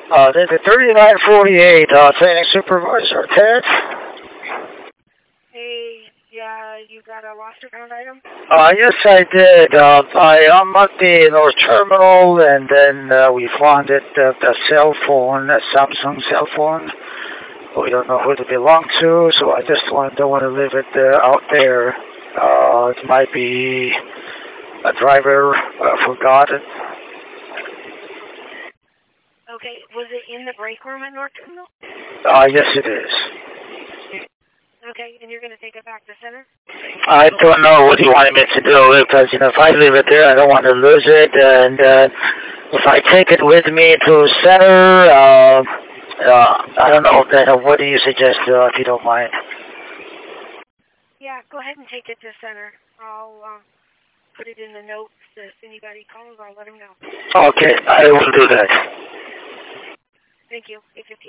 This is 3948, training supervisor, Ted. Hey, yeah, you got a lost or found item? Yes, I did. I'm at the North Terminal, and then we found it, a cell phone, a Samsung cell phone. We don't know who it belonged to, so I just don't want to leave it out there. It might be a driver forgot it. Okay, was it in the break room at North Terminal? Yes, it is. Okay, and you're going to take it back to center? I don't know what you wanted me to do, because, if I leave it there, I don't want to lose it, and if I take it with me to center, I don't know, what do you suggest, if you don't mind? Yeah, go ahead and take it to center. I'll put it in the notes. If anybody calls, I'll let them know. Okay, I will do that. Thank you. 8:58.